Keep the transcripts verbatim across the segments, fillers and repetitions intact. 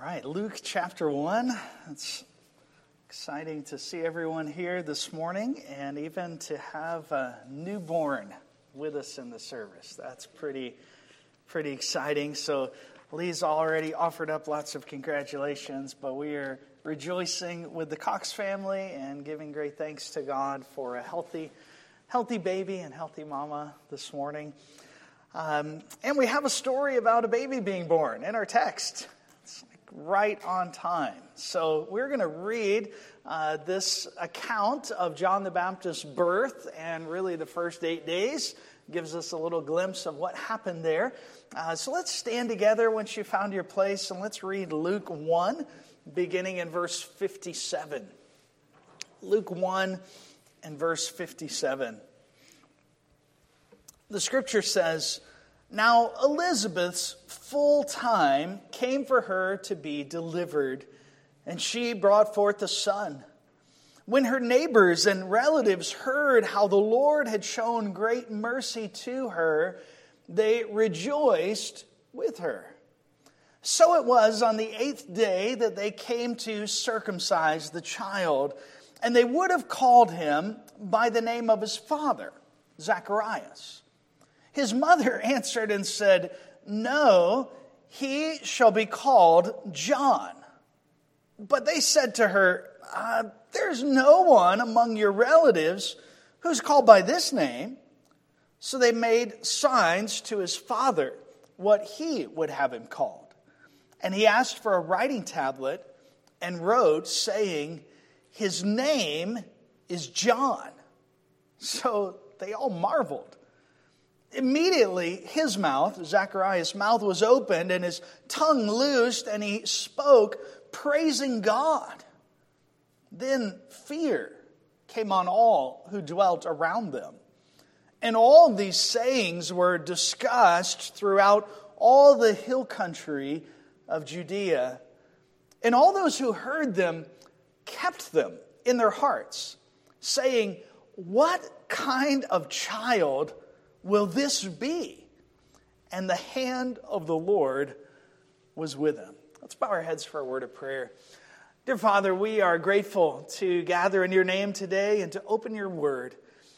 right, Luke chapter one. It's exciting to see everyone here this morning and even to have a newborn with us in the service. That's pretty, pretty exciting. So Lee's already offered up lots of congratulations, but we are rejoicing with the Cox family and giving great thanks to God for a healthy, healthy baby and healthy mama this morning. Um, and we have a story about a baby being born in our text. It's like right on time. So we're going to read uh, this account of John the Baptist's birth and really the first eight days. Gives us a little glimpse of what happened there. Uh, so let's stand together once you found your place and let's read Luke one, beginning in verse fifty-seven. Luke one and verse fifty-seven. The scripture says, "Now Elizabeth's full time came for her to be delivered, and she brought forth a son. When her neighbors and relatives heard how the Lord had shown great mercy to her, they rejoiced with her. So it was on the eighth day that they came to circumcise the child, and they would have called him by the name of his father, Zacharias. His mother answered and said, 'No, he shall be called John.' But they said to her, uh, 'There's no one among your relatives who's called by this name.' So they made signs to his father what he would have him called. And he asked for a writing tablet and wrote, saying, 'His name is John.' So they all marveled. Immediately his mouth, Zacharias' mouth, was opened and his tongue loosed, and he spoke, praising God. Then fear came on all who dwelt around them. And all these sayings were discussed throughout all the hill country of Judea. And all those who heard them kept them in their hearts, saying, 'What kind of child will this be?' And the hand of the Lord was with him." Let's bow our heads for a word of prayer. Dear Father, we are grateful to gather in your name today and to open your word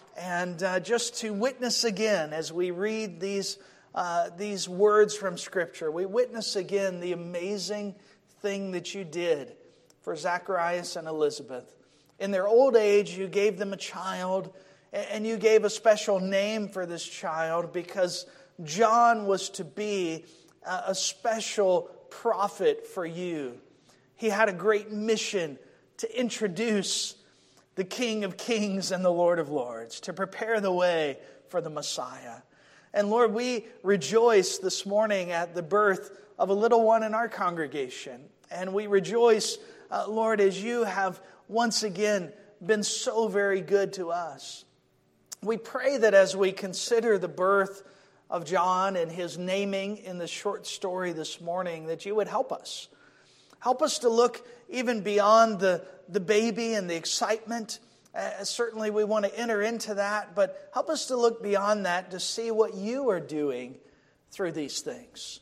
and uh, just to witness again as we read these, uh, these words from Scripture. We witness again the amazing thing that you did for Zacharias and Elizabeth. In their old age, you gave them a child, and you gave a special name for this child because John was to be a special prophet for you. He had a great mission to introduce the King of Kings and the Lord of Lords, to prepare the way for the Messiah. And Lord, we rejoice this morning at the birth of a little one in our congregation. And we rejoice, uh, Lord, as you have once again been so very good to us. We pray that as we consider the birth of John and his naming in the short story this morning, that you would help us. Help us to look even beyond the, the baby and the excitement. Uh, certainly we want to enter into that, but help us to look beyond that to see what you are doing through these things.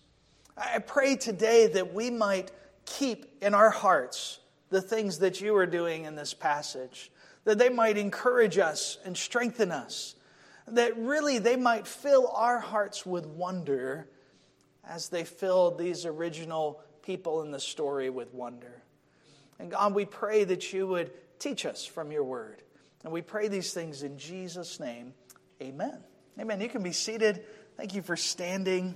I pray today that we might keep in our hearts the things that you are doing in this passage, that they might encourage us and strengthen us, that really they might fill our hearts with wonder as they filled these original people in the story with wonder. And God, we pray that you would teach us from your word. And we pray these things in Jesus' name. Amen. Amen. You can be seated. Thank you for standing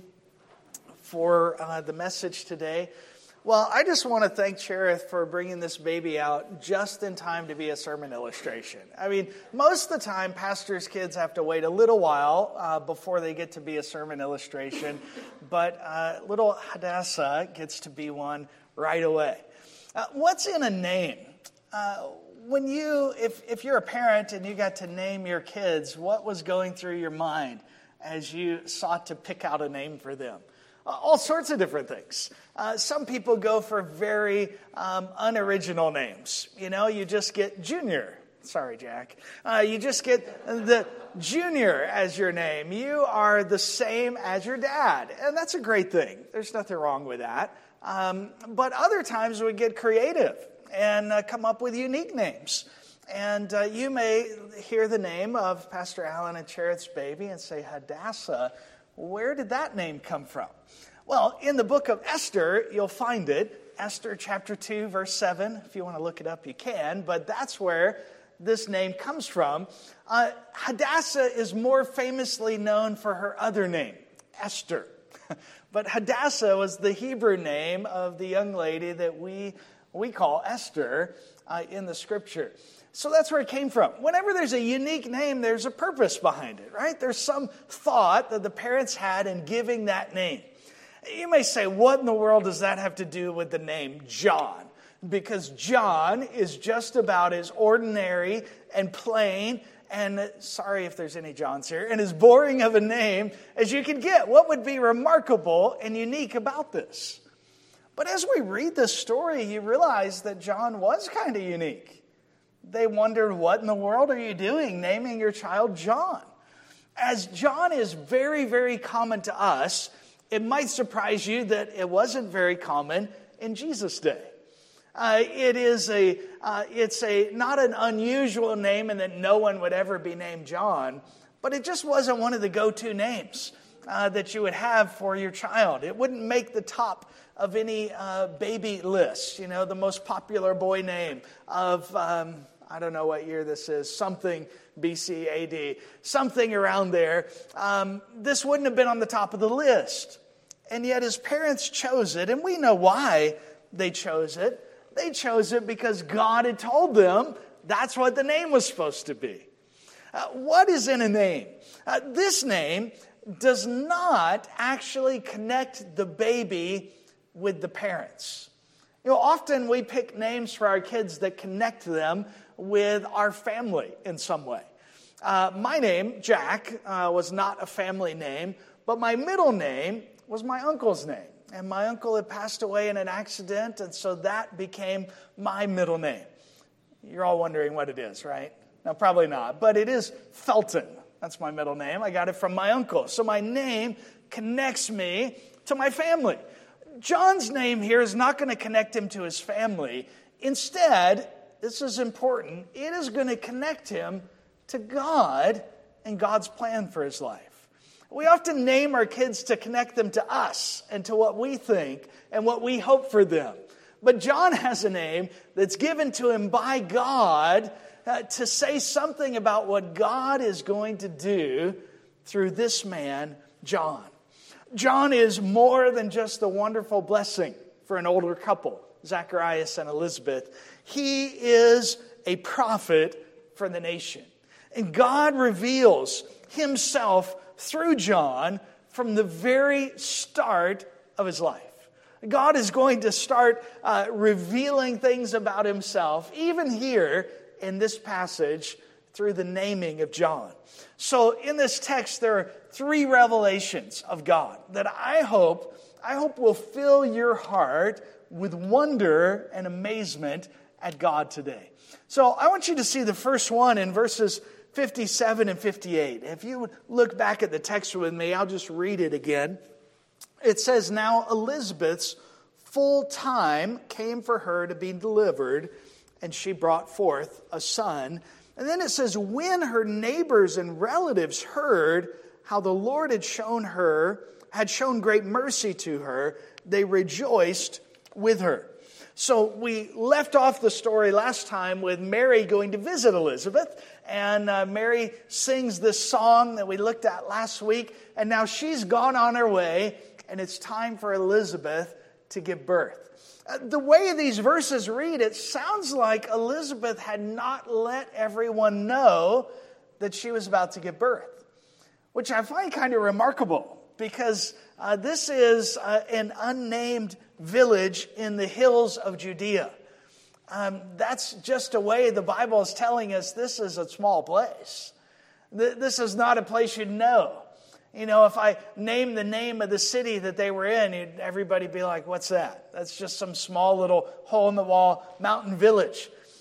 for uh, the message today. Well, I just want to thank Cherith for bringing this baby out just in time to be a sermon illustration. I mean, most of the time, pastors' kids have to wait a little while uh, before they get to be a sermon illustration, but uh, little Hadassah gets to be one right away. Uh, what's in a name? Uh, when you, if if you're a parent and you got to name your kids, what was going through your mind as you sought to pick out a name for them? All sorts of different things. Uh, some people go for very um, unoriginal names. You know, you just get Junior Sorry, Jack. Uh, you just get the Junior as your name. You are the same as your dad. And that's a great thing. There's nothing wrong with that. Um, but other times we get creative and uh, come up with unique names. And uh, you may hear the name of Pastor Alan and Cherith's baby and say, Hadassah. Where did that name come from? Well, in the book of Esther, you'll find it. Esther chapter two, verse seven. If you want to look it up, you can. But that's where this name comes from. Uh, Hadassah is more famously known for her other name, Esther. But Hadassah was the Hebrew name of the young lady that we we call Esther uh, in the scripture. So that's where it came from. Whenever there's a unique name, there's a purpose behind it, right? There's some thought that the parents had in giving that name. You may say, what in the world does that have to do with the name John? Because John is just about as ordinary and plain and, sorry if there's any Johns here, and as boring of a name as you can get. What would be remarkable and unique about this? But as we read this story, you realize that John was kind of unique. They wondered, what in the world are you doing naming your child John? As John is very, very common to us, it might surprise you that it wasn't very common in Jesus' day. Uh, it is a, uh, it's a not an unusual name in that no one would ever be named John, but it just wasn't one of the go-to names uh, that you would have for your child. It wouldn't make the top of any uh, baby list, you know, the most popular boy name of, um, I don't know what year this is, something B C A D, something around there. Um, this wouldn't have been on the top of the list. And yet his parents chose it, and we know why they chose it. They chose it because God had told them that's what the name was supposed to be. Uh, what is in a name? Uh, this name does not actually connect the baby with the parents. You know, often we pick names for our kids that connect them with our family in some way. Uh, my name, Jack, uh, was not a family name, but my middle name was my uncle's name. And my uncle had passed away in an accident, and so that became my middle name. You're all wondering what it is, right? No, probably not, but it is Felton. That's my middle name. I got it from my uncle. So my name connects me to my family. John's name here is not going to connect him to his family. Instead, this is important, it is going to connect him to God and God's plan for his life. We often name our kids to connect them to us and to what we think and what we hope for them. But John has a name that's given to him by God uh, to say something about what God is going to do through this man, John. John is more than just a wonderful blessing for an older couple, Zacharias and Elizabeth. He is a prophet for the nation. And God reveals himself through John from the very start of his life. God is going to start uh, revealing things about himself, even here in this passage, through the naming of John. So in this text, there are three revelations of God that I hope, I hope will fill your heart with wonder and amazement at God today. So I want you to see the first one in verses fifty-seven and fifty-eight. If you would look back at the text with me, I'll just read it again. It says, "Now Elizabeth's full time came for her to be delivered, and she brought forth a son." And then it says, "When her neighbors and relatives heard how the Lord had shown her, had shown great mercy to her, they rejoiced with her." So we left off the story last time with Mary going to visit Elizabeth. And uh, Mary sings this song that we looked at last week. And now she's gone on her way. And it's time for Elizabeth to give birth. Uh, the way these verses read, it sounds like Elizabeth had not let everyone know that she was about to give birth. Which I find kind of remarkable. Because uh, this is uh, an unnamed village in the hills of Judea. Um, that's just a way the Bible is telling us this is a small place. Th- this is not a place you'd know. You know, if I name the name of the city that they were in, everybody be like, what's that? That's just some small little hole-in-the-wall mountain village.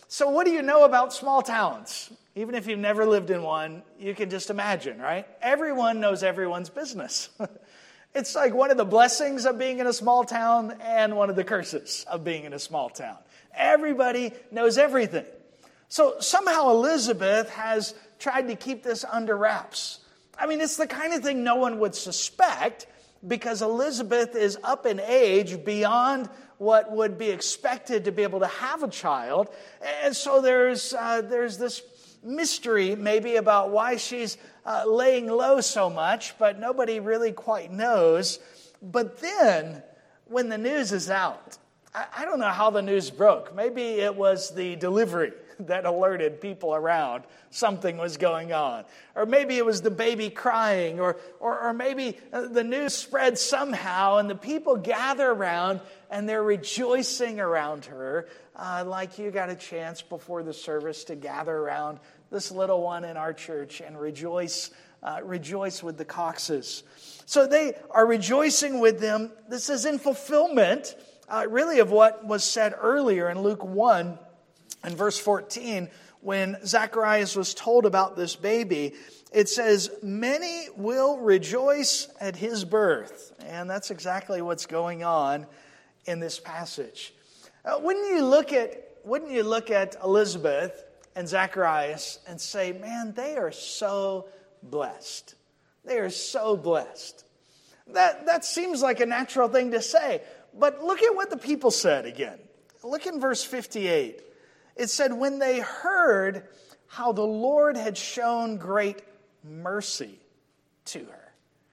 So what do you know about small towns? Even if you've never lived in one, you can just imagine, right? Everyone knows everyone's business. It's like one of the blessings of being in a small town and one of the curses of being in a small town. Everybody knows everything. So somehow Elizabeth has tried to keep this under wraps. I mean, it's the kind of thing no one would suspect because Elizabeth is up in age beyond what would be expected to be able to have a child. And so there's uh, there's this mystery maybe about why she's uh, laying low so much, but nobody really quite knows. But then when the news is out, I, I don't know how the news broke. Maybe it was the delivery that alerted people around something was going on. Or maybe it was the baby crying, or, or, or maybe the news spread somehow and the people gather around and they're rejoicing around her, uh, like you got a chance before the service to gather around this little one in our church and rejoice, uh, rejoice with the Coxes. So they are rejoicing with them. This is in fulfillment, uh, really, of what was said earlier in Luke one. In verse fourteen, when Zacharias was told about this baby, it says, many will rejoice at his birth. And that's exactly what's going on in this passage. Uh, wouldn't you look at, wouldn't you look at Elizabeth and Zacharias and say, man, they are so blessed. They are so blessed. That, that seems like a natural thing to say. But look at what the people said again. Look in verse fifty-eight. It said, when they heard how the Lord had shown great mercy to her.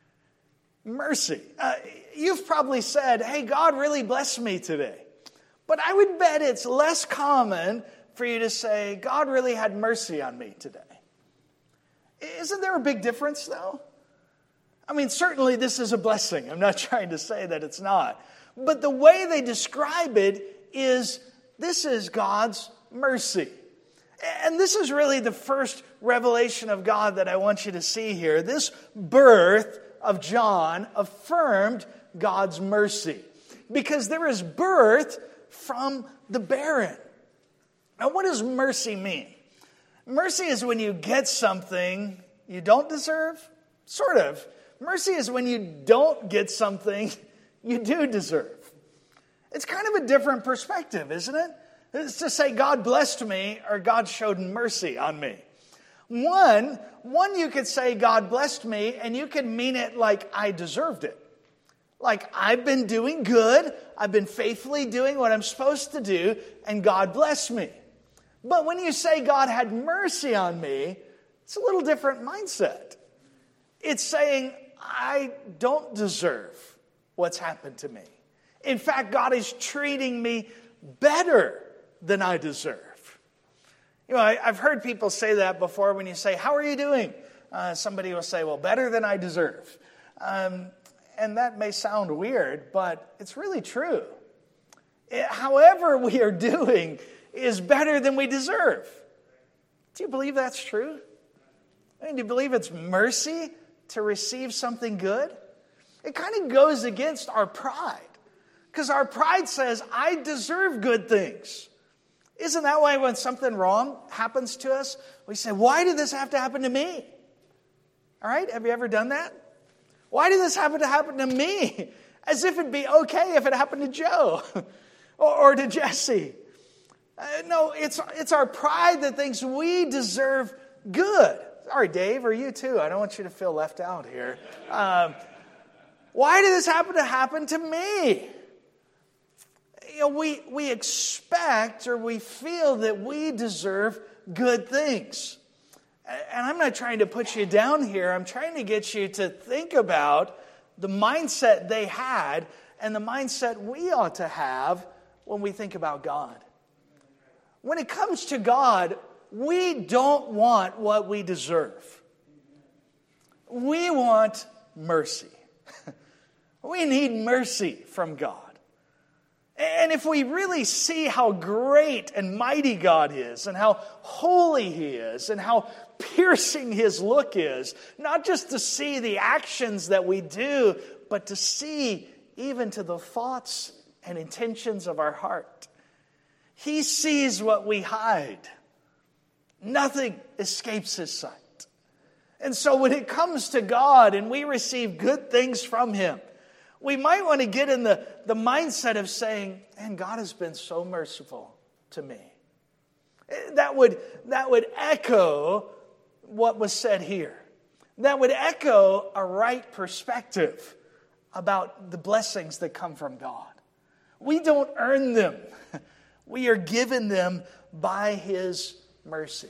Mercy. Uh, you've probably said, hey, God really blessed me today. But I would bet it's less common for you to say, God really had mercy on me today. Isn't there a big difference, though? I mean, certainly this is a blessing. I'm not trying to say that it's not. But the way they describe it is, this is God's mercy. And this is really the first revelation of God that I want you to see here. This birth of John affirmed God's mercy, because there is birth from the barren. Now, what does mercy mean? Mercy is when you get something you don't deserve, sort of. Mercy is when you don't get something you do deserve. It's kind of a different perspective, isn't it? It's to say God blessed me or God showed mercy on me. One, one you could say God blessed me and you could mean it like I deserved it. Like I've been doing good, I've been faithfully doing what I'm supposed to do, and God blessed me. But when you say God had mercy on me, it's a little different mindset. It's saying I don't deserve what's happened to me. In fact, God is treating me better than I deserve. You know, I, I've heard people say that before. When you say, how are you doing? Uh, somebody will say, well, better than I deserve. Um, and that may sound weird, but it's really true. It, however we are doing is better than we deserve. Do you believe that's true? I mean, do you believe it's mercy to receive something good? It kind of goes against our pride. Because our pride says, I deserve good things. Isn't that why when something wrong happens to us, we say, why did this have to happen to me? All right, have you ever done that? Why did this happen to happen to me? As if it'd be okay if it happened to Joe or, or to Jesse. Uh, no, it's, it's our pride that thinks we deserve good. Sorry, Dave, or you too. I don't want you to feel left out here. Um, why did this happen to happen to me? You know, we, we expect or we feel that we deserve good things. And I'm not trying to put you down here. I'm trying to get you to think about the mindset they had and the mindset we ought to have when we think about God. When it comes to God, we don't want what we deserve. We want mercy. We need mercy from God. And if we really see how great and mighty God is, and how holy He is, and how piercing His look is, not just to see the actions that we do, but to see even to the thoughts and intentions of our heart. He sees what we hide. Nothing escapes his sight. And so when it comes to God and we receive good things from him, we might want to get in the, the mindset of saying, man, God has been so merciful to me. That would, that would echo what was said here. That would echo a right perspective about the blessings that come from God. We don't earn them. We are given them by his mercy.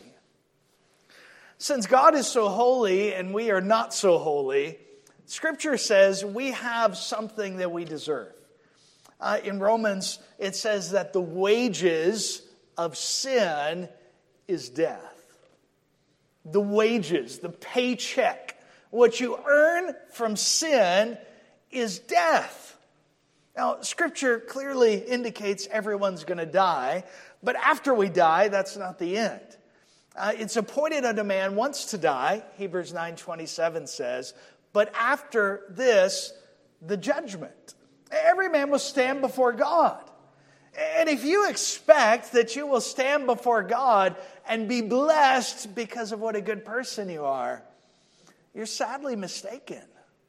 Since God is so holy and we are not so holy, Scripture says we have something that we deserve. Uh, in Romans, it says that the wages of sin is death. The wages, the paycheck, what you earn from sin is death. Now, Scripture clearly indicates everyone's going to die, but after we die, that's not the end. Uh, it's appointed unto man once to die, Hebrews nine twenty-seven says, but after this, the judgment. Every man will stand before God. And if you expect that you will stand before God and be blessed because of what a good person you are, you're sadly mistaken.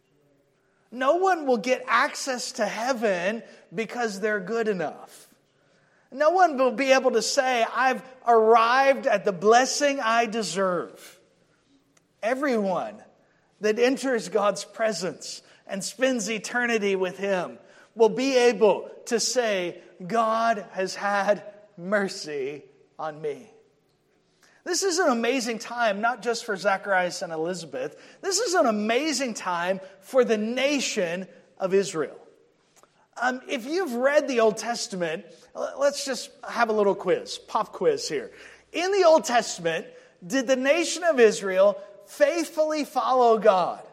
No one will get access to heaven because they're good enough. No one will be able to say, I've arrived at the blessing I deserve. Everyone that enters God's presence and spends eternity with him will be able to say, God has had mercy on me. This is an amazing time, not just for Zacharias and Elizabeth. This is an amazing time for the nation of Israel. Um, if you've read the Old Testament, let's just have a little quiz, pop quiz here. In the Old Testament, did the nation of Israel faithfully follow God?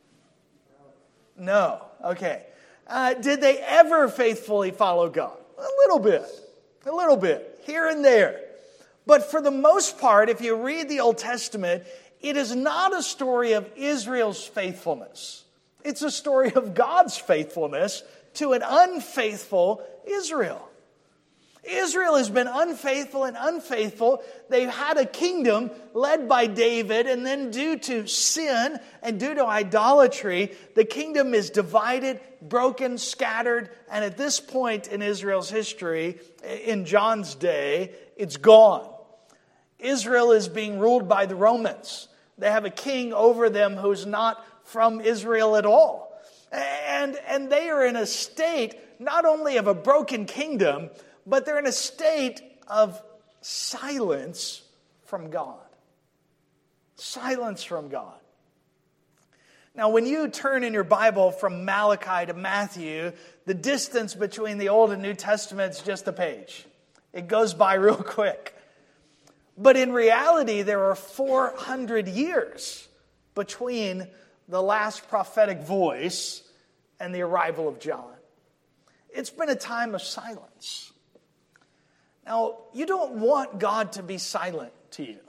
No. Okay. Uh, did they ever faithfully follow God? A little bit. A little bit. Here and there. But for the most part, if you read the Old Testament, it is not a story of Israel's faithfulness. It's a story of God's faithfulness to an unfaithful Israel. Israel has been unfaithful and unfaithful. They've had a kingdom led by David, and then due to sin and due to idolatry, the kingdom is divided, broken, scattered, and at this point in Israel's history, in John's day, it's gone. Israel is being ruled by the Romans. They have a king over them who's not from Israel at all. And, and they are in a state not only of a broken kingdom, but they're in a state of silence from God. Silence from God. Now, when you turn in your Bible from Malachi to Matthew, the distance between the Old and New Testament is just a page. It goes by real quick. But in reality, there are four hundred years between the last prophetic voice and the arrival of John. It's been a time of silence. Now, you don't want God to be silent to you.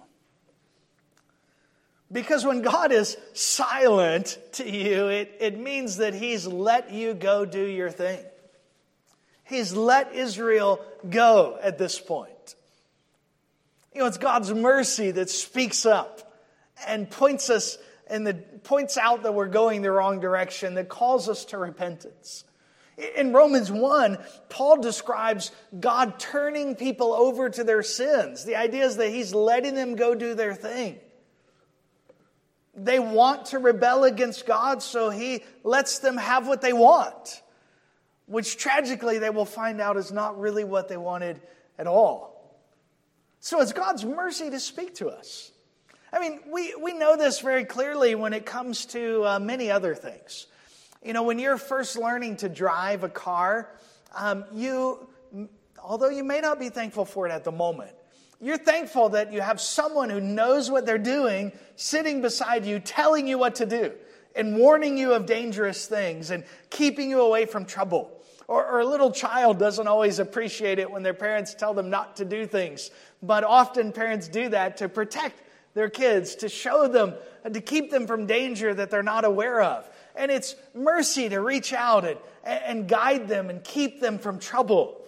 Because when God is silent to you, it, it means that He's let you go do your thing. He's let Israel go at this point. You know, it's God's mercy that speaks up and points us and that points out that we're going the wrong direction, that calls us to repentance. In Romans one, Paul describes God turning people over to their sins. The idea is that He's letting them go do their thing. They want to rebel against God, so He lets them have what they want, which tragically they will find out is not really what they wanted at all. So it's God's mercy to speak to us. I mean, we, we know this very clearly when it comes to uh, many other things. You know, when you're first learning to drive a car, um, you, although you may not be thankful for it at the moment, you're thankful that you have someone who knows what they're doing sitting beside you, telling you what to do and warning you of dangerous things and keeping you away from trouble. Or, or a little child doesn't always appreciate it when their parents tell them not to do things. But often parents do that to protect their kids, to show them, and to keep them from danger that they're not aware of. And it's mercy to reach out and, and guide them and keep them from trouble.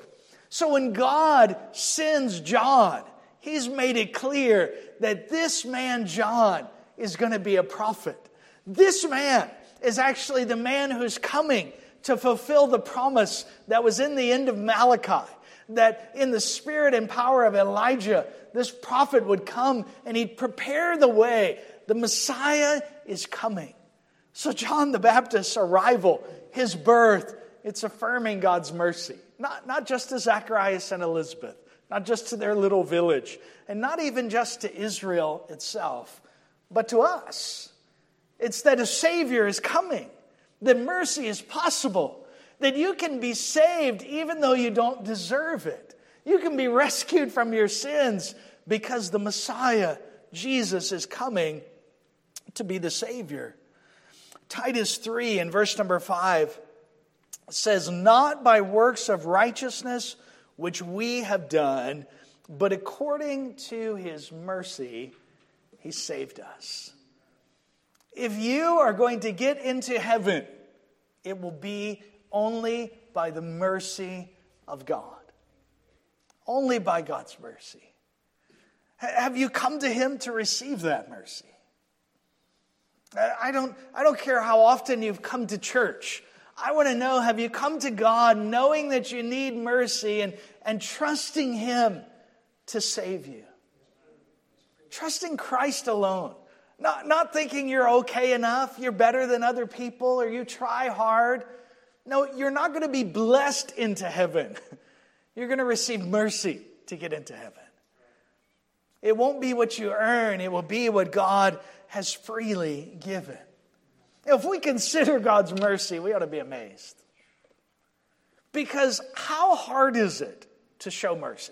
So when God sends John, he's made it clear that this man, John, is going to be a prophet. This man is actually the man who's coming to fulfill the promise that was in the end of Malachi, that in the spirit and power of Elijah, this prophet would come and he'd prepare the way. The Messiah is coming. So John the Baptist's arrival, his birth, it's affirming God's mercy. Not, not just to Zacharias and Elizabeth, not just to their little village, and not even just to Israel itself, but to us. It's that a Savior is coming, that mercy is possible, that you can be saved even though you don't deserve it. You can be rescued from your sins because the Messiah, Jesus, is coming to be the Savior. Titus three in verse number five says, not by works of righteousness which we have done, but according to his mercy, he saved us. If you are going to get into heaven, it will be only by the mercy of God. Only by God's mercy. Have you come to him to receive that mercy? I don't, I don't care how often you've come to church. I want to know, have you come to God knowing that you need mercy and, and trusting him to save you? Trusting Christ alone. Not, not thinking you're okay enough, you're better than other people, or you try hard. No, you're not going to be blessed into heaven. You're going to receive mercy to get into heaven. It won't be what you earn. It will be what God has freely given. If we consider God's mercy, we ought to be amazed. Because how hard is it to show mercy?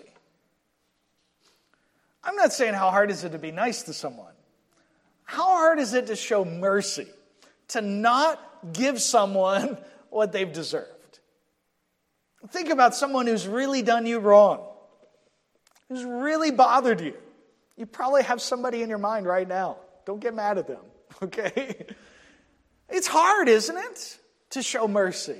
I'm not saying how hard is it to be nice to someone. How hard is it to show mercy? To not give someone what they've deserved. Think about someone who's really done you wrong. Who's really bothered you. You probably have somebody in your mind right now. Don't get mad at them, okay? It's hard, isn't it, to show mercy?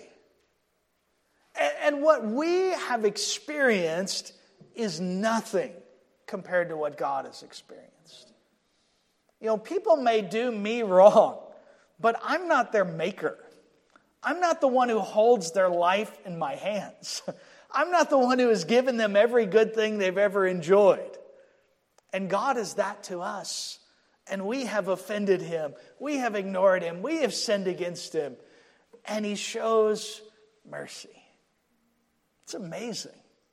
And what we have experienced is nothing compared to what God has experienced. You know, people may do me wrong, but I'm not their maker. I'm not the one who holds their life in my hands. I'm not the one who has given them every good thing they've ever enjoyed. And God is that to us. And we have offended him. We have ignored him. We have sinned against him. And he shows mercy. It's amazing.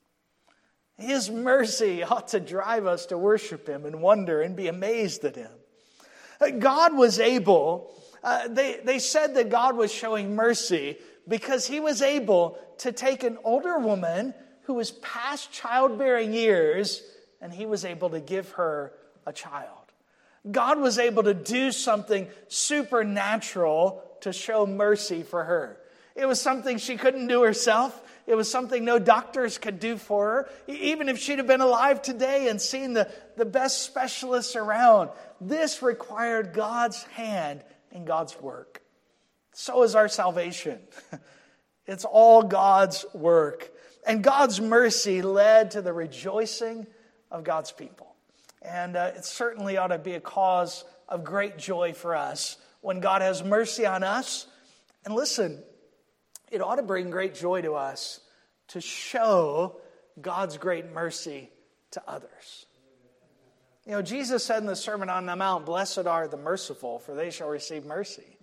His mercy ought to drive us to worship him and wonder and be amazed at him. God was able, uh, they, they said that God was showing mercy because he was able to take an older woman who was past childbearing years, and he was able to give her a child. God was able to do something supernatural to show mercy for her. It was something she couldn't do herself. It was something no doctors could do for her. Even if she'd have been alive today and seen the, the best specialists around, this required God's hand and God's work. So is our salvation. It's all God's work. And God's mercy led to the rejoicing of God's people. And uh, it certainly ought to be a cause of great joy for us when God has mercy on us. And listen, it ought to bring great joy to us to show God's great mercy to others. You know, Jesus said in the Sermon on the Mount, "Blessed are the merciful, for they shall receive mercy."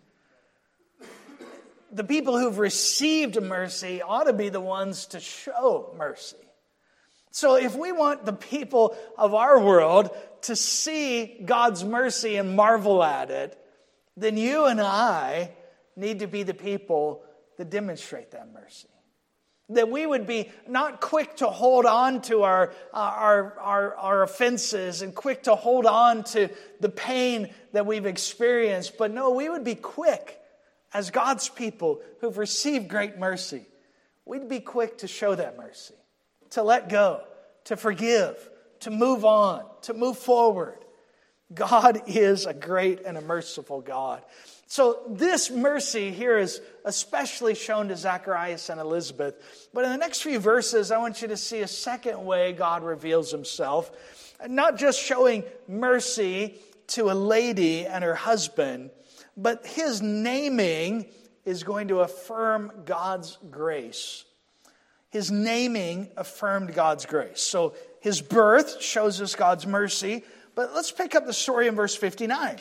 The people who've received mercy ought to be the ones to show mercy. So if we want the people of our world to see God's mercy and marvel at it, then you and I need to be the people that demonstrate that mercy. That we would be not quick to hold on to our, our, our, our offenses and quick to hold on to the pain that we've experienced, but no, we would be quick as God's people who've received great mercy. We'd be quick to show that mercy, to let go, to forgive, to move on, to move forward. God is a great and a merciful God. So this mercy here is especially shown to Zacharias and Elizabeth. But in the next few verses, I want you to see a second way God reveals himself. Not just showing mercy to a lady and her husband, but his naming is going to affirm God's grace. His naming affirmed God's grace. So his birth shows us God's mercy. But let's pick up the story in verse fifty-nine.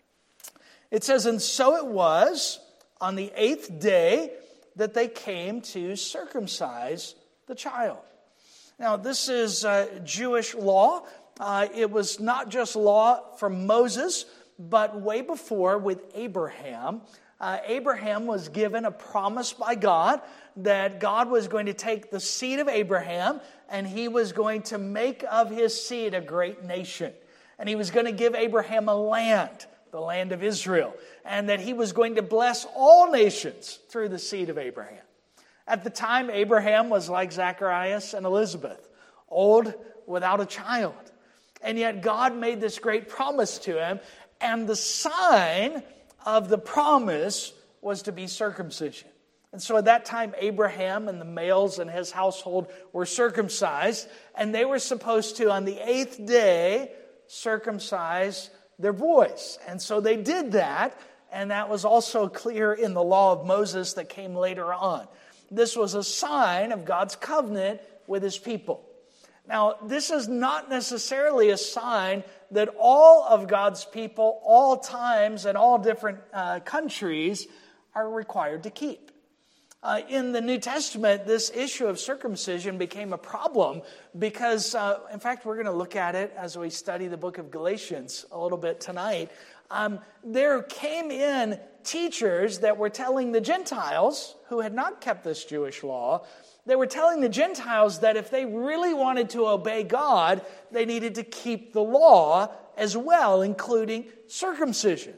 It says, "And so it was on the eighth day that they came to circumcise the child." Now, this is uh, Jewish law. Uh, it was not just law from Moses, but way before with Abraham. Uh, Abraham was given a promise by God that God was going to take the seed of Abraham and he was going to make of his seed a great nation. And he was going to give Abraham a land, the land of Israel, and that he was going to bless all nations through the seed of Abraham. At the time, Abraham was like Zacharias and Elizabeth, old without a child. And yet God made this great promise to him, and the sign of the promise was to be circumcision. And so at that time, Abraham and the males in his household were circumcised, and they were supposed to, on the eighth day, circumcise their boys. And so they did that, and that was also clear in the law of Moses that came later on. This was a sign of God's covenant with his people. Now, this is not necessarily a sign that all of God's people, all times and all different uh, countries are required to keep. Uh, in the New Testament, this issue of circumcision became a problem because, uh, in fact, we're going to look at it as we study the book of Galatians a little bit tonight. Um, there came in teachers that were telling the Gentiles, who had not kept this Jewish law, they were telling the Gentiles that if they really wanted to obey God, they needed to keep the law as well, including circumcision.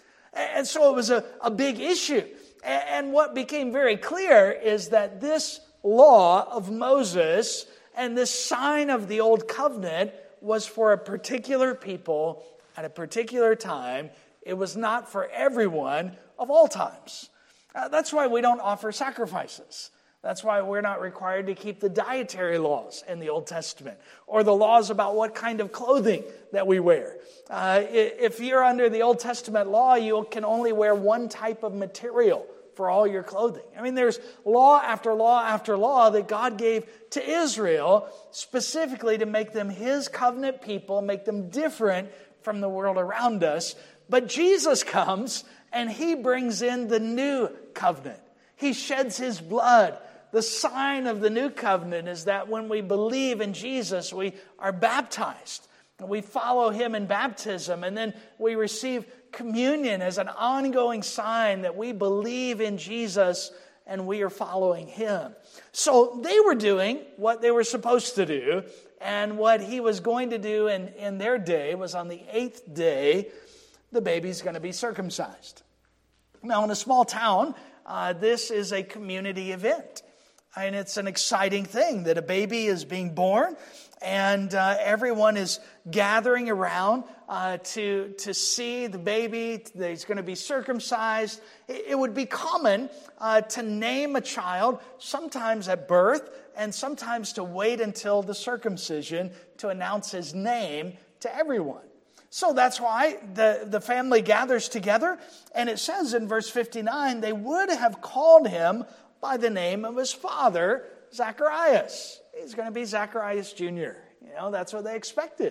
And so it was a, a big issue. And what became very clear is that this law of Moses and this sign of the old covenant was for a particular people at a particular time. It was not for everyone of all times. Uh, that's why we don't offer sacrifices. That's why we're not required to keep the dietary laws in the Old Testament or the laws about what kind of clothing that we wear. Uh, if you're under the Old Testament law, you can only wear one type of material for all your clothing. I mean, there's law after law after law that God gave to Israel specifically to make them his covenant people, make them different from the world around us. But Jesus comes and he brings in the new covenant. He sheds his blood. The sign of the new covenant is that when we believe in Jesus, we are baptized. We follow him in baptism, and then we receive communion as an ongoing sign that we believe in Jesus and we are following him. So they were doing what they were supposed to do, and what he was going to do in, in their day was on the eighth day, the baby's going to be circumcised. Now, in a small town, uh, this is a community event. And it's an exciting thing that a baby is being born, and uh, everyone is gathering around uh, to, to see the baby that is going to be circumcised. It, it would be common uh, to name a child sometimes at birth and sometimes to wait until the circumcision to announce his name to everyone. So that's why the, the family gathers together, and it says in verse fifty-nine, they would have called him by the name of his father, Zacharias. He's going to be Zacharias Junior You know, that's what they expected.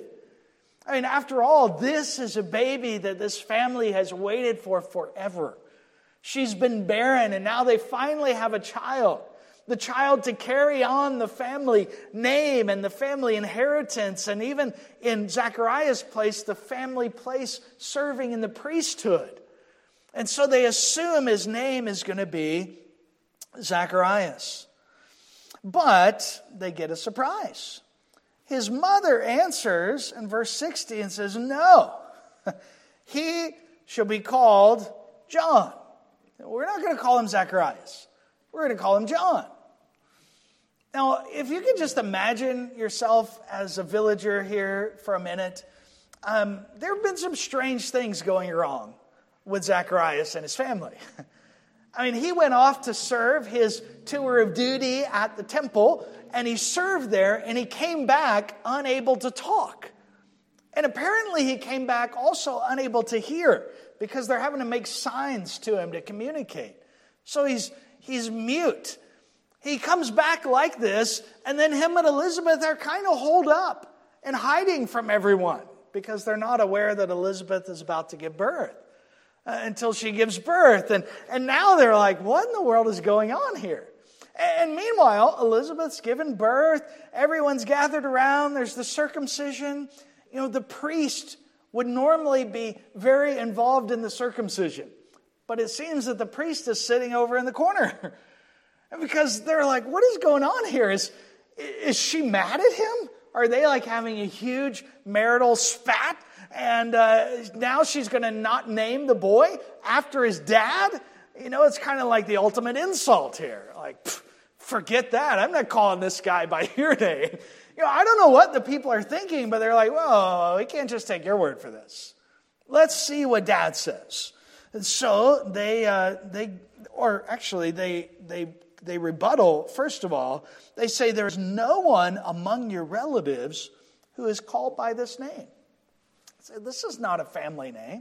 I mean, after all, this is a baby that this family has waited for forever. She's been barren, and now they finally have a child. The child to carry on the family name and the family inheritance, and even in Zacharias' place, the family place serving in the priesthood. And so they assume his name is going to be Zacharias. But they get a surprise. His mother answers in verse sixty and says, no, he shall be called John. We're not going to call him Zacharias. We're going to call him John. Now, if you could just imagine yourself as a villager here for a minute, um, there have been some strange things going wrong with Zacharias and his family. I mean, he went off to serve his tour of duty at the temple, and he served there, and he came back unable to talk. And apparently he came back also unable to hear, because they're having to make signs to him to communicate. So he's he's mute. He comes back like this, and then him and Elizabeth are kind of holed up and hiding from everyone, because they're not aware that Elizabeth is about to give birth. Uh, until she gives birth. And, and now they're like, what in the world is going on here? And, and meanwhile, Elizabeth's given birth. Everyone's gathered around. There's the circumcision. You know, the priest would normally be very involved in the circumcision. But it seems that the priest is sitting over in the corner. Because they're like, what is going on here? Is, is she mad at him? Are they like having a huge marital spat? And uh, now she's going to not name the boy after his dad? You know, it's kind of like the ultimate insult here. Like, pff, forget that. I'm not calling this guy by your name. You know, I don't know what the people are thinking, but they're like, whoa, we can't just take your word for this. Let's see what dad says. And so they, uh, they, or actually they, they, they rebuttal. First of all, they say there's no one among your relatives who is called by this name. This is not a family name.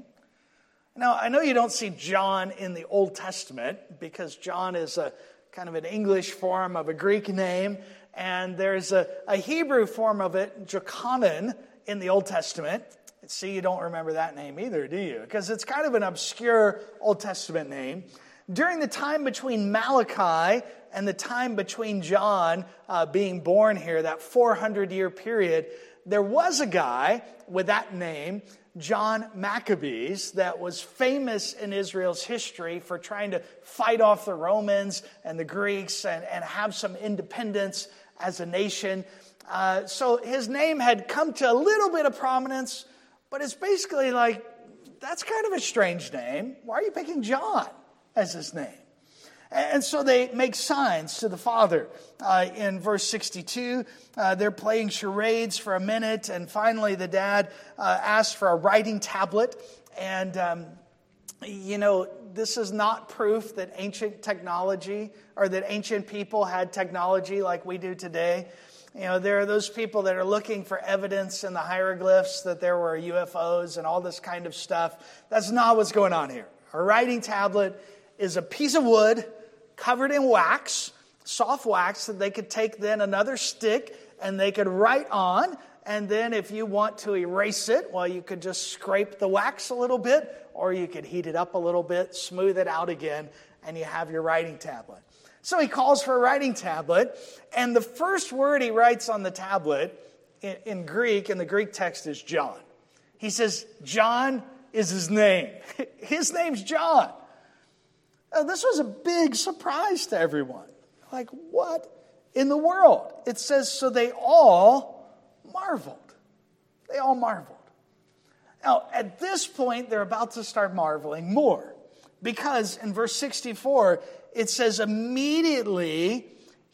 Now, I know you don't see John in the Old Testament, because John is a kind of an English form of a Greek name, and there's a, a Hebrew form of it, Jochanan, in the Old Testament. See, you don't remember that name either, do you? Because it's kind of an obscure Old Testament name. During the time between Malachi and the time between John uh, being born here, that four hundred year period, there was a guy with that name, John Maccabees, that was famous in Israel's history for trying to fight off the Romans and the Greeks and, and have some independence as a nation. Uh, so his name had come to a little bit of prominence, but it's basically like, that's kind of a strange name. Why are you picking John as his name? And so they make signs to the father. Uh, in verse sixty-two, uh, they're playing charades for a minute. And finally, the dad uh, asks for a writing tablet. And, um, you know, this is not proof that ancient technology or that ancient people had technology like we do today. You know, there are those people that are looking for evidence in the hieroglyphs that there were U F Os and all this kind of stuff. That's not what's going on here. A writing tablet is a piece of wood covered in wax, soft wax, that they could take then another stick and they could write on. And then if you want to erase it, well, you could just scrape the wax a little bit, or you could heat it up a little bit, smooth it out again, and you have your writing tablet. So he calls for a writing tablet, and the first word he writes on the tablet in, in Greek, in the Greek text, is John. He says, John is his name. His name's John. Now, this was a big surprise to everyone. Like, what in the world? It says, so they all marveled. They all marveled. Now, at this point, they're about to start marveling more. Because in verse sixty-four, it says, immediately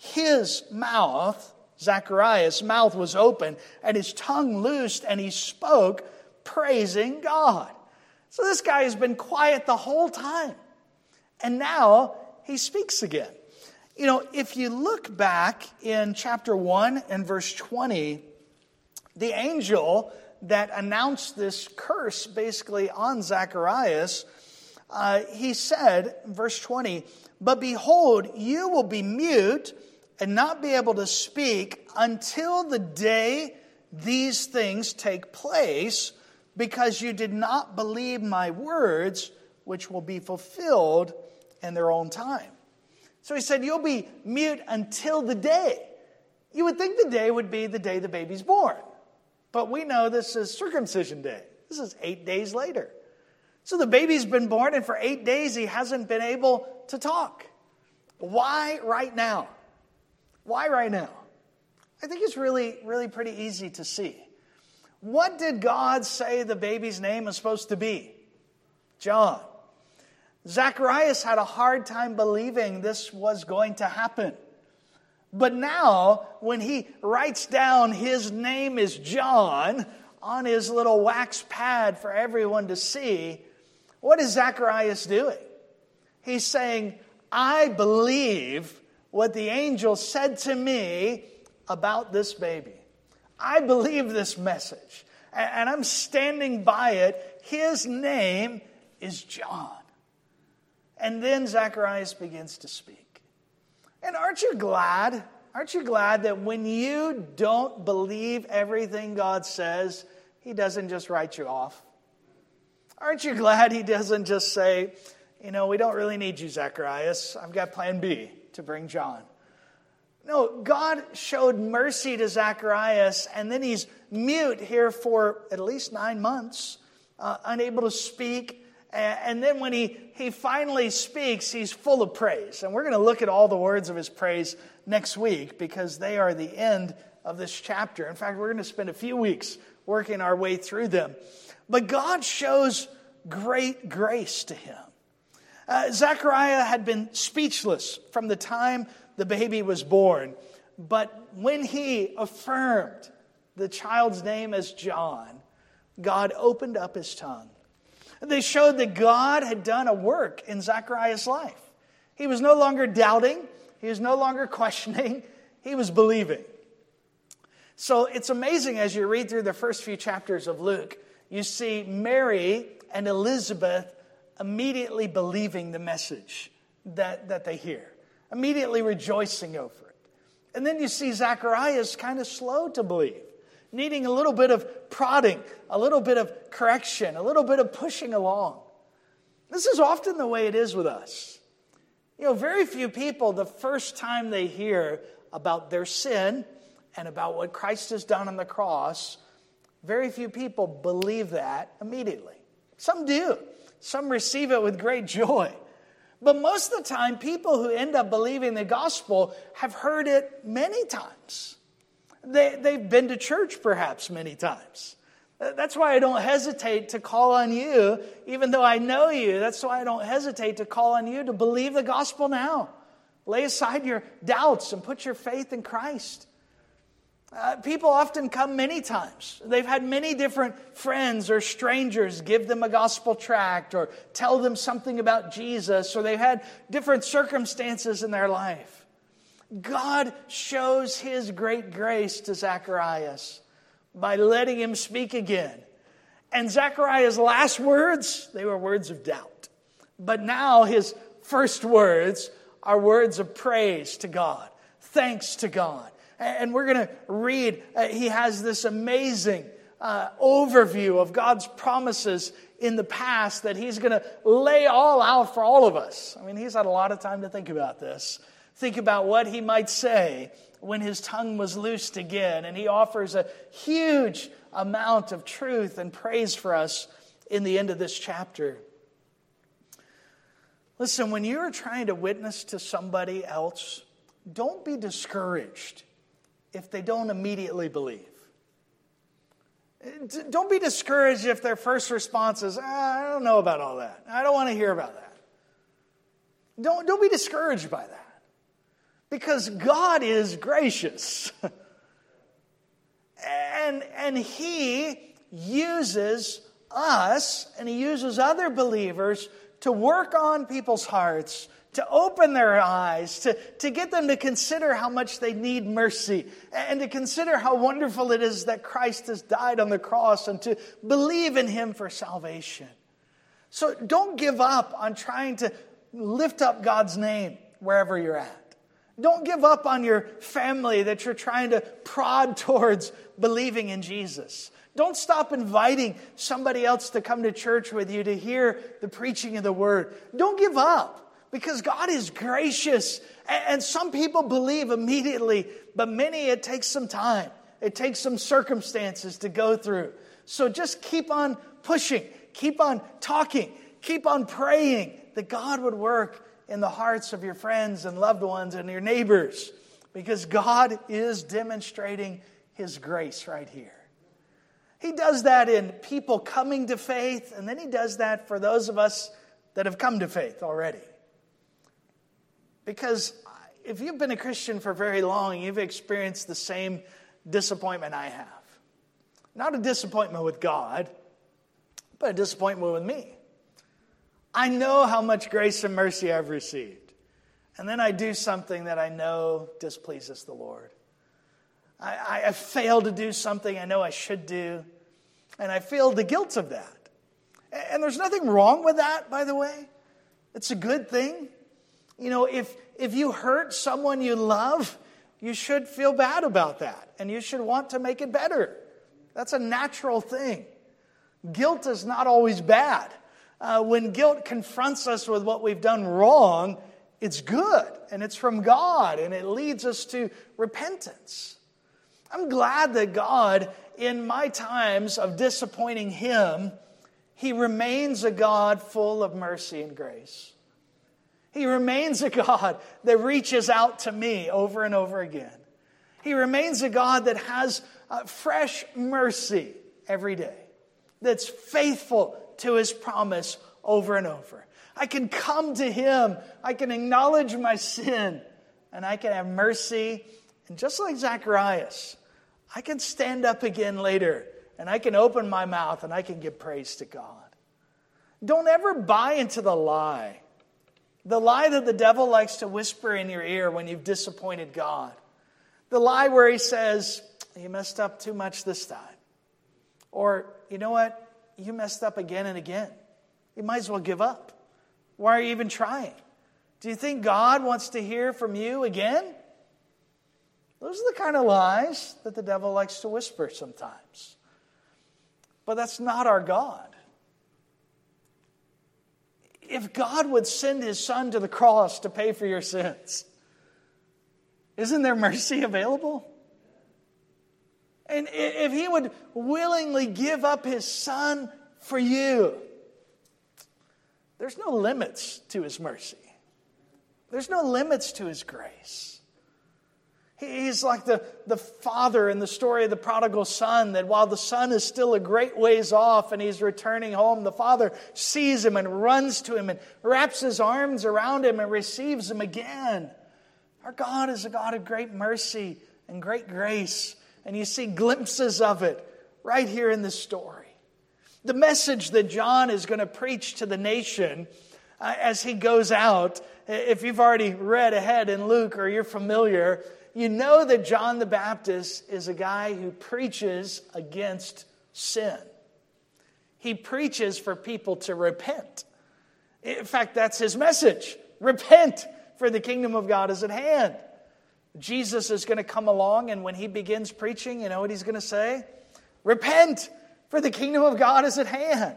his mouth, Zacharias' mouth was open, and his tongue loosed, and he spoke, praising God. So this guy has been quiet the whole time. And now he speaks again. You know, if you look back in chapter one and verse twenty, the angel that announced this curse basically on Zacharias, uh, he said, verse twenty, but behold, you will be mute and not be able to speak until the day these things take place, because you did not believe my words, which will be fulfilled in their own time. So he said, you'll be mute until the day. You would think the day would be the day the baby's born. But we know this is circumcision day. This is eight days later. So the baby's been born, and for eight days he hasn't been able to talk. Why right now? Why right now? I think it's really, really pretty easy to see. What did God say the baby's name is supposed to be? John. Zacharias had a hard time believing this was going to happen. But now, when he writes down his name is John on his little wax pad for everyone to see, what is Zacharias doing? He's saying, I believe what the angel said to me about this baby. I believe this message. And I'm standing by it. His name is John. And then Zacharias begins to speak. And aren't you glad? Aren't you glad that when you don't believe everything God says, He doesn't just write you off? Aren't you glad He doesn't just say, you know, we don't really need you, Zacharias. I've got plan B to bring John. No, God showed mercy to Zacharias, and then he's mute here for at least nine months, uh, unable to speak. And then when he, he finally speaks, he's full of praise. And we're going to look at all the words of his praise next week because they are the end of this chapter. In fact, we're going to spend a few weeks working our way through them. But God shows great grace to him. Uh, Zechariah had been speechless from the time the baby was born. But when he affirmed the child's name as John, God opened up his tongue. They showed that God had done a work in Zechariah's life. He was no longer doubting. He was no longer questioning. He was believing. So it's amazing as you read through the first few chapters of Luke, you see Mary and Elizabeth immediately believing the message that, that they hear, immediately rejoicing over it. And then you see Zacharias kind of slow to believe, needing a little bit of prodding, a little bit of correction, a little bit of pushing along. This is often the way it is with us. You know, very few people, the first time they hear about their sin and about what Christ has done on the cross, very few people believe that immediately. Some do. Some receive it with great joy. But most of the time, people who end up believing the gospel have heard it many times. They, they've been to church perhaps many times. That's why I don't hesitate to call on you, even though I know you. That's why I don't hesitate to call on you to believe the gospel now. Lay aside your doubts and put your faith in Christ. Uh, people often come many times. They've had many different friends or strangers give them a gospel tract or tell them something about Jesus, or they've had different circumstances in their life. God shows His great grace to Zacharias by letting him speak again. And Zacharias' last words, they were words of doubt. But now his first words are words of praise to God, thanks to God. And we're going to read, uh, he has this amazing uh, overview of God's promises in the past that he's going to lay all out for all of us. I mean, he's had a lot of time to think about this. Think about what he might say when his tongue was loosed again. And he offers a huge amount of truth and praise for us in the end of this chapter. Listen, when you're trying to witness to somebody else, don't be discouraged if they don't immediately believe. Don't be discouraged if their first response is, ah, I don't know about all that. I don't want to hear about that. Don't, don't be discouraged by that. Because God is gracious. and, and He uses us and He uses other believers to work on people's hearts, to open their eyes, to, to get them to consider how much they need mercy, and to consider how wonderful it is that Christ has died on the cross, and to believe in Him for salvation. So don't give up on trying to lift up God's name wherever you're at. Don't give up on your family that you're trying to prod towards believing in Jesus. Don't stop inviting somebody else to come to church with you to hear the preaching of the Word. Don't give up. Because God is gracious. And some people believe immediately, but many it takes some time. It takes some circumstances to go through. So just keep on pushing. Keep on talking. Keep on praying that God would work in the hearts of your friends and loved ones and your neighbors. Because God is demonstrating His grace right here. He does that in people coming to faith. And then He does that for those of us that have come to faith already. Because if you've been a Christian for very long, you've experienced the same disappointment I have. Not a disappointment with God, but a disappointment with me. I know how much grace and mercy I've received. And then I do something that I know displeases the Lord. I, I, I fail to do something I know I should do. And I feel the guilt of that. And there's nothing wrong with that, by the way. It's a good thing. You know, if if you hurt someone you love, you should feel bad about that. And you should want to make it better. That's a natural thing. Guilt is not always bad. Uh, when guilt confronts us with what we've done wrong, it's good. And it's from God. And it leads us to repentance. I'm glad that God, in my times of disappointing Him, He remains a God full of mercy and grace. He remains a God that reaches out to me over and over again. He remains a God that has uh, fresh mercy every day, that's faithful to His promise over and over. I can come to Him, I can acknowledge my sin, and I can have mercy. And just like Zacharias, I can stand up again later, and I can open my mouth, and I can give praise to God. Don't ever buy into the lie. The lie that the devil likes to whisper in your ear when you've disappointed God. The lie where he says, you messed up too much this time. Or, you know what? You messed up again and again. You might as well give up. Why are you even trying? Do you think God wants to hear from you again? Those are the kind of lies that the devil likes to whisper sometimes. But that's not our God. If God would send His Son to the cross to pay for your sins, isn't there mercy available? And if He would willingly give up His Son for you, there's no limits to His mercy. There's no limits to His grace. He's like the, the father in the story of the prodigal son, that while the son is still a great ways off and he's returning home, the father sees him and runs to him and wraps his arms around him and receives him again. Our God is a God of great mercy and great grace. And you see glimpses of it right here in this story. The message that John is going to preach to the nation uh, as he goes out, if you've already read ahead in Luke or you're familiar, you know that John the Baptist is a guy who preaches against sin. He preaches for people to repent. In fact, that's his message. Repent, for the kingdom of God is at hand. Jesus is going to come along, and when He begins preaching, you know what He's going to say? Repent, for the kingdom of God is at hand.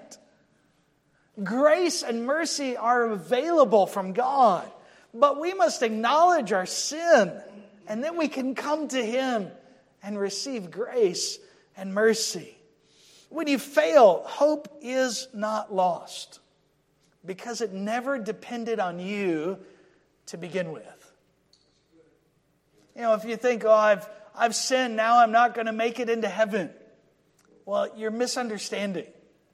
Grace and mercy are available from God, but we must acknowledge our sin. And then we can come to Him and receive grace and mercy. When you fail, hope is not lost, because it never depended on you to begin with. You know, if you think, oh, I've, I've sinned, now I'm not going to make it into heaven. Well, you're misunderstanding.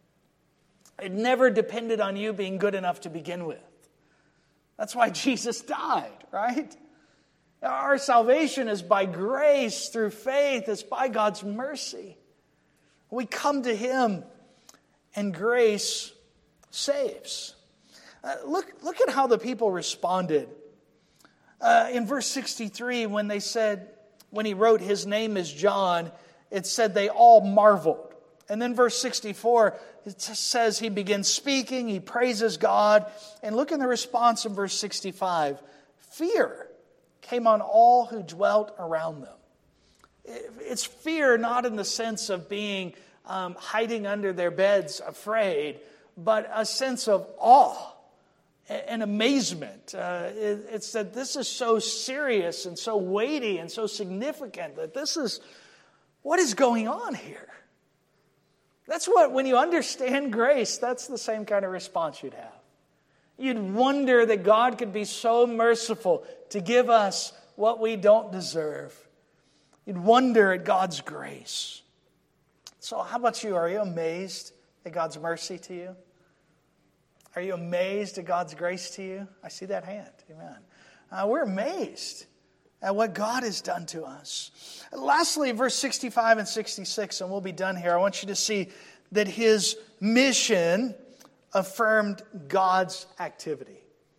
It never depended on you being good enough to begin with. That's why Jesus died, right? Our salvation is by grace through faith. It's by God's mercy. We come to Him, and grace saves. Uh, look, look at how the people responded. Uh, in verse sixty-three, when they said, when He wrote, His name is John, it said they all marveled. And then verse sixty-four, it says He begins speaking, He praises God. And look in the response in verse sixty-five. Fear came on all who dwelt around them. It's fear not in the sense of being um, hiding under their beds afraid, but a sense of awe and amazement. Uh, it, it's that this is so serious and so weighty and so significant that this is, what is going on here? That's what, when you understand grace, that's the same kind of response you'd have. You'd wonder that God could be so merciful to give us what we don't deserve. You'd wonder at God's grace. So how about you? Are you amazed at God's mercy to you? Are you amazed at God's grace to you? I see that hand. Amen. Uh, we're amazed at what God has done to us. Lastly, verse sixty-five and sixty-six, and we'll be done here. I want you to see that his mission affirmed God's activity.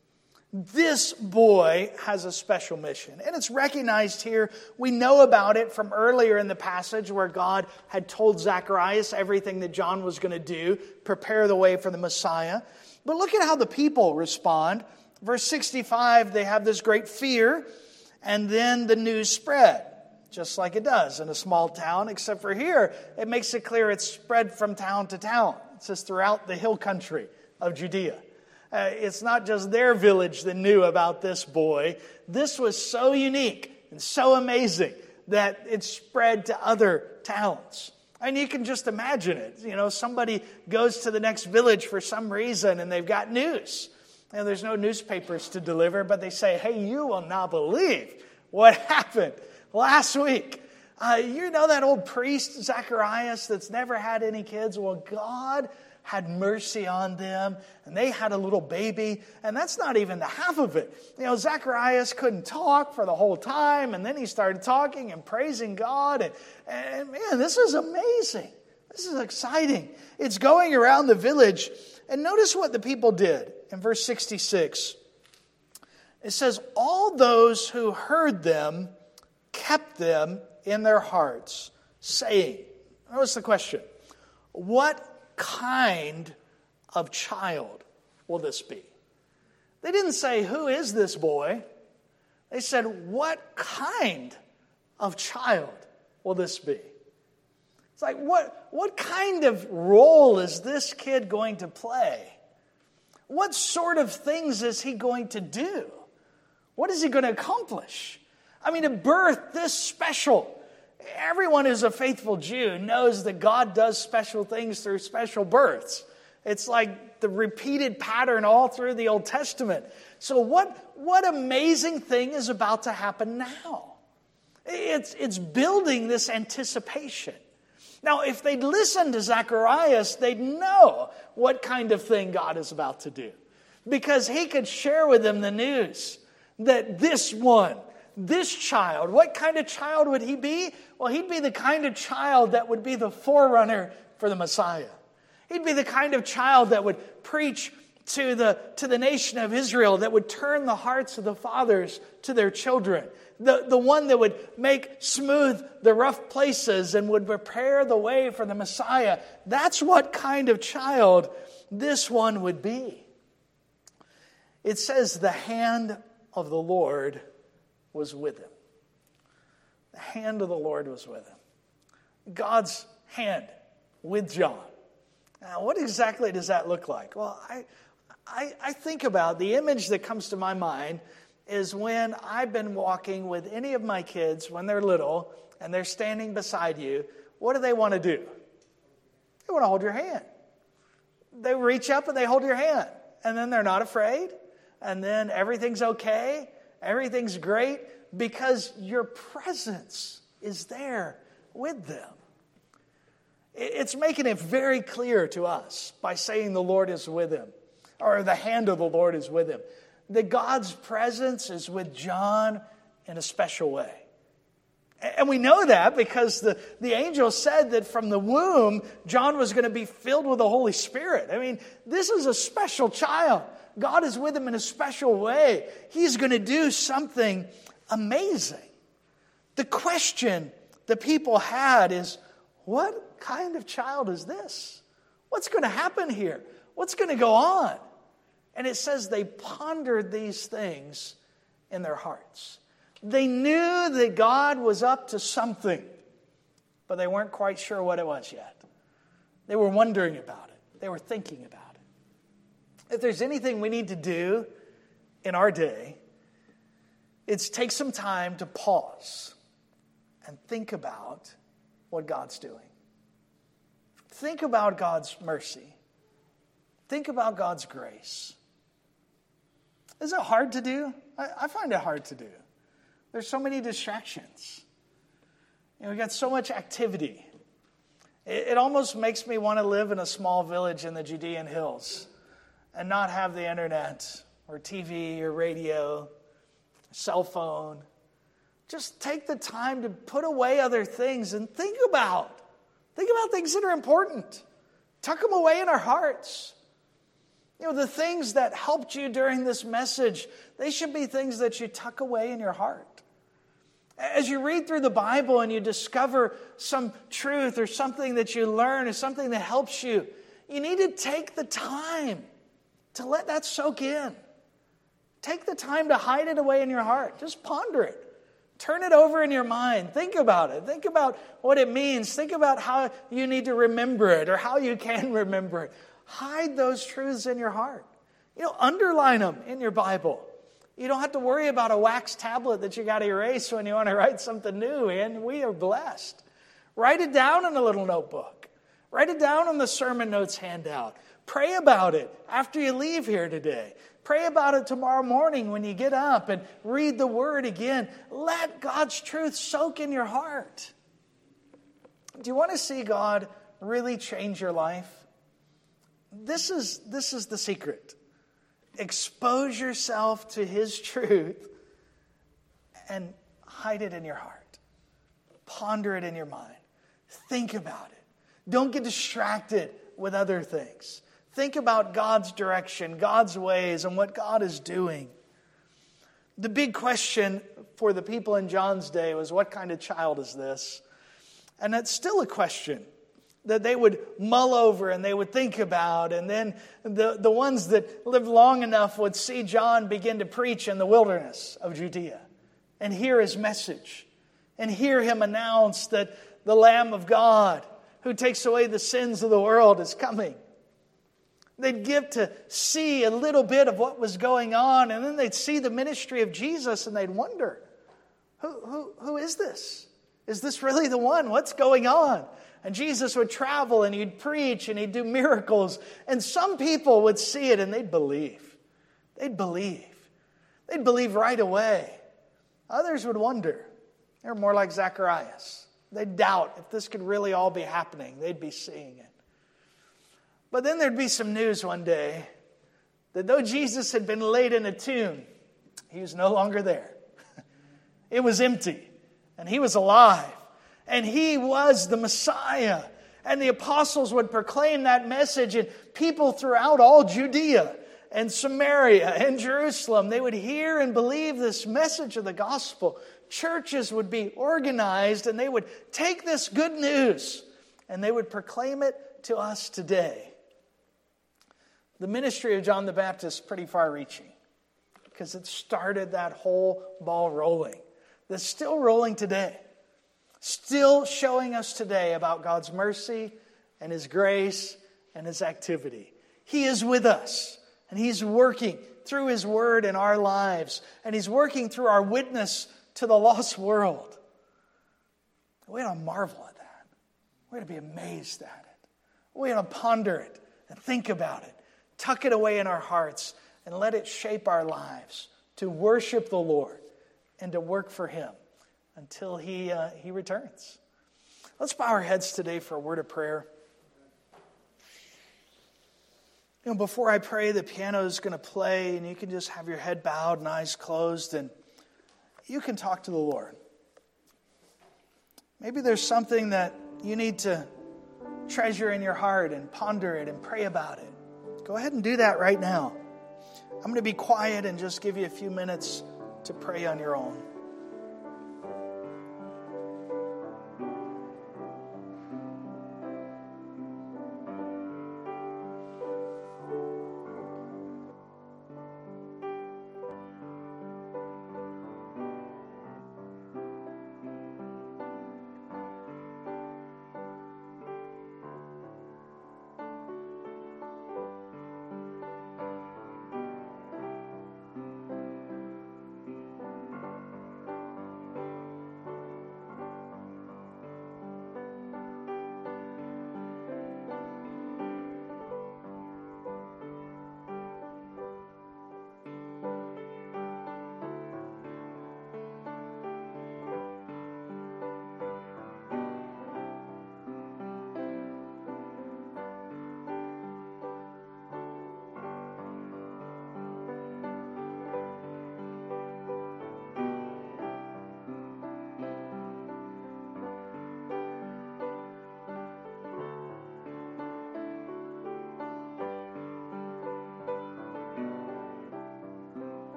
This boy has a special mission, and it's recognized here. We know about it from earlier in the passage where God had told Zacharias everything that John was going to do, prepare the way for the Messiah. But look at how the people respond. Verse sixty-five, they have this great fear, and then the news spread, just like it does in a small town, except for here, it makes it clear it's spread from town to town. It says throughout the hill country of Judea. Uh, it's not just their village that knew about this boy. This was so unique and so amazing that it spread to other towns. And you can just imagine it. You know, somebody goes to the next village for some reason and they've got news. And there's no newspapers to deliver, but they say, hey, you will not believe what happened last week. Uh, you know that old priest, Zacharias, that's never had any kids? Well, God had mercy on them, and they had a little baby, and that's not even the half of it. You know, Zacharias couldn't talk for the whole time, and then he started talking and praising God, and, and man, this is amazing. This is exciting. It's going around the village, and notice what the people did in verse sixty-six. It says, all those who heard them kept them in their hearts, saying, notice the question, what kind of child will this be? They didn't say, who is this boy? They said, what kind of child will this be? It's like, what, what kind of role is this kid going to play? What sort of things is he going to do? What is he going to accomplish? I mean, a birth this special. Everyone who's a faithful Jew knows that God does special things through special births. It's like the repeated pattern all through the Old Testament. So what, what amazing thing is about to happen now? It's, it's building this anticipation. Now, if they'd listened to Zacharias, they'd know what kind of thing God is about to do. Because he could share with them the news that this one, this child, what kind of child would he be? Well, he'd be the kind of child that would be the forerunner for the Messiah. He'd be the kind of child that would preach to the, to the nation of Israel, that would turn the hearts of the fathers to their children. The, the one that would make smooth the rough places and would prepare the way for the Messiah. That's what kind of child this one would be. It says the hand of the Lord was with him. The hand of the Lord was with him. God's hand with John. Now, what exactly does that look like? Well, I, I, I think about the image that comes to my mind is when I've been walking with any of my kids when they're little and they're standing beside you. What do they want to do? They want to hold your hand. They reach up and they hold your hand. And then they're not afraid. And then everything's okay. Everything's great because your presence is there with them. It's making it very clear to us by saying the Lord is with him, or the hand of the Lord is with him, that God's presence is with John in a special way. And we know that because the, the angel said that from the womb, John was going to be filled with the Holy Spirit. I mean, this is a special child. God is with him in a special way. He's going to do something amazing. The question the people had is, what kind of child is this? What's going to happen here? What's going to go on? And it says they pondered these things in their hearts. They knew that God was up to something, but they weren't quite sure what it was yet. They were wondering about it. They were thinking about it. If there's anything we need to do in our day, it's take some time to pause and think about what God's doing. Think about God's mercy. Think about God's grace. Is it hard to do? I, I find it hard to do. There's so many distractions. You know, we got so much activity. It, it almost makes me want to live in a small village in the Judean hills and not have the internet or T V or radio, cell phone. Just take the time to put away other things and think about. Think about things that are important. Tuck them away in our hearts. You know, the things that helped you during this message, they should be things that you tuck away in your heart. As you read through the Bible and you discover some truth or something that you learn or something that helps you, you need to take the time to let that soak in. Take the time to hide it away in your heart. Just ponder it. Turn it over in your mind. Think about it. Think about what it means. Think about how you need to remember it or how you can remember it. Hide those truths in your heart. You know, underline them in your Bible. You don't have to worry about a wax tablet that you got to erase when you want to write something new in. We are blessed. Write it down in a little notebook. Write it down on the sermon notes handout. Pray about it after you leave here today. Pray about it tomorrow morning when you get up and read the Word again. Let God's truth soak in your heart. Do you want to see God really change your life? This is, this is the secret. Expose yourself to His truth and hide it in your heart. Ponder it in your mind. Think about it. Don't get distracted with other things. Think about God's direction, God's ways, and what God is doing. The big question for the people in John's day was, what kind of child is this? And that's still a question that they would mull over and they would think about. And then the, the ones that lived long enough would see John begin to preach in the wilderness of Judea and hear his message and hear him announce that the Lamb of God who takes away the sins of the world is coming. They'd get to see a little bit of what was going on, and then they'd see the ministry of Jesus and they'd wonder, who, who, who is this? Is this really the one? What's going on? And Jesus would travel and he'd preach and he'd do miracles. And some people would see it and they'd believe. They'd believe. They'd believe right away. Others would wonder. They're more like Zacharias. They'd doubt if this could really all be happening. They'd be seeing it. But then there'd be some news one day that though Jesus had been laid in a tomb, he was no longer there. It was empty. And he was alive. And he was the Messiah. And the apostles would proclaim that message. And people throughout all Judea and Samaria and Jerusalem, they would hear and believe this message of the gospel. Churches would be organized and they would take this good news and they would proclaim it to us today. The ministry of John the Baptist is pretty far-reaching because it started that whole ball rolling. That's still rolling today. Still showing us today about God's mercy and His grace and His activity. He is with us and He's working through His Word in our lives. And He's working through our witness to the lost world. We ought to marvel at that. We ought to be amazed at it. We ought to ponder it and think about it. Tuck it away in our hearts and let it shape our lives to worship the Lord and to work for Him until He, uh, he returns. Let's bow our heads today for a word of prayer. You know, before I pray, the piano is going to play and you can just have your head bowed and eyes closed and you can talk to the Lord. Maybe there's something that you need to treasure in your heart and ponder it and pray about it. Go ahead and do that right now. I'm going to be quiet and just give you a few minutes to pray on your own.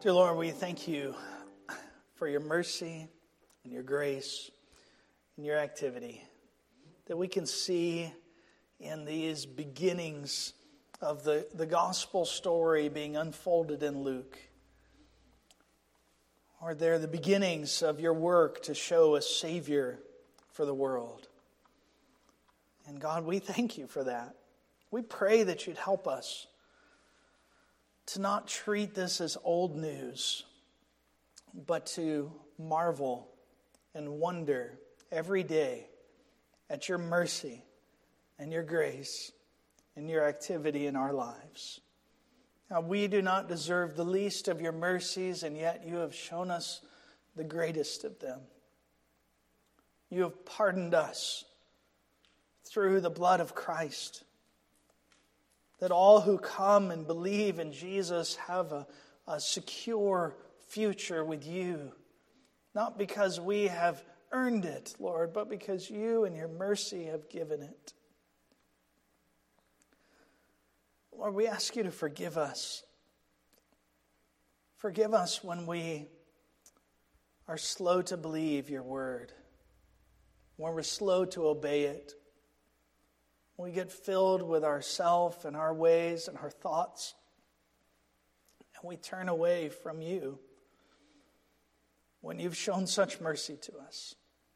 Dear Lord, we thank you for your mercy and your grace and your activity that we can see in these beginnings of the, the gospel story being unfolded in Luke. Or they're the beginnings of your work to show a Savior for the world. And God, we thank you for that. We pray that you'd help us to not treat this as old news, but to marvel and wonder every day at your mercy and your grace and your activity in our lives. Now, we do not deserve the least of your mercies, and yet you have shown us the greatest of them. You have pardoned us through the blood of Christ, that all who come and believe in Jesus have a, a secure future with you, not because we have earned it, Lord, but because you and your mercy have given it. Lord, we ask you to forgive us. Forgive us when we are slow to believe your word, when we're slow to obey it, when we get filled with ourself and our ways and our thoughts, and we turn away from you when you've shown such mercy to us.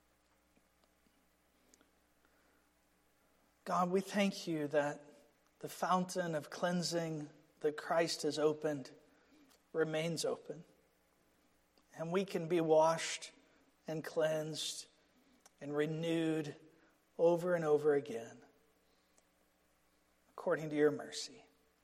God, we thank you that the fountain of cleansing that Christ has opened remains open. And we can be washed and cleansed and renewed over and over again, according to your mercy.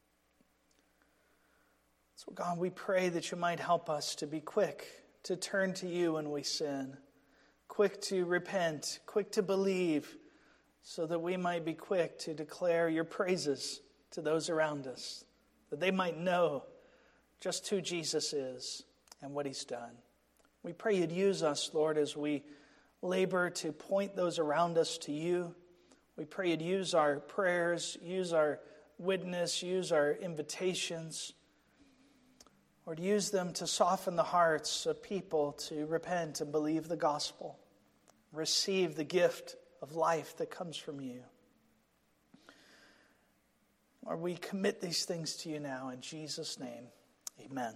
So God, we pray that you might help us to be quick to turn to you when we sin, quick to repent, quick to believe, so that we might be quick to declare your praises to those around us, that they might know just who Jesus is and what he's done. We pray you'd use us, Lord, as we labor to point those around us to you. We pray you'd use our prayers, use our witness, use our invitations, or to use them to soften the hearts of people to repent and believe the gospel, receive the gift of life that comes from you. Lord, we commit these things to you now in Jesus' name. Amen.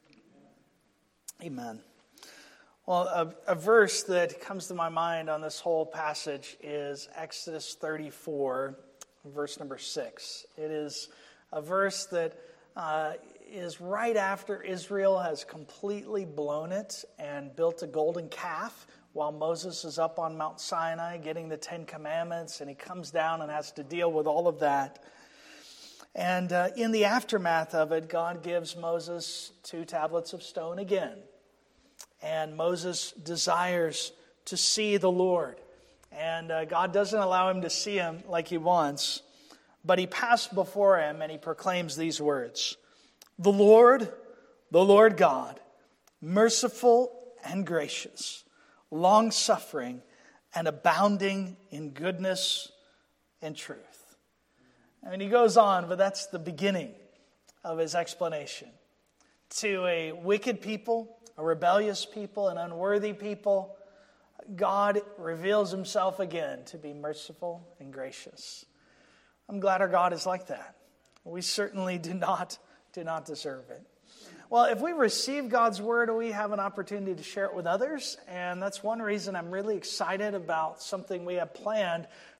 Amen. Well, a, a verse that comes to my mind on this whole passage is Exodus thirty-four, verse number six. It is a verse that uh, is right after Israel has completely blown it and built a golden calf while Moses is up on Mount Sinai getting the Ten Commandments, and he comes down and has to deal with all of that. And uh, in the aftermath of it, God gives Moses two tablets of stone again. And Moses desires to see the Lord. And uh, God doesn't allow him to see him like he wants, but he passed before him and he proclaims these words: "The Lord, the Lord God, merciful and gracious, long-suffering and abounding in goodness and truth." I mean, he goes on, but that's the beginning of his explanation. To a wicked people, a rebellious people, an unworthy people, God reveals himself again to be merciful and gracious. I'm glad our God is like that. We certainly do not, do not deserve it. Well, if we receive God's word, we have an opportunity to share it with others. And that's one reason I'm really excited about something we have planned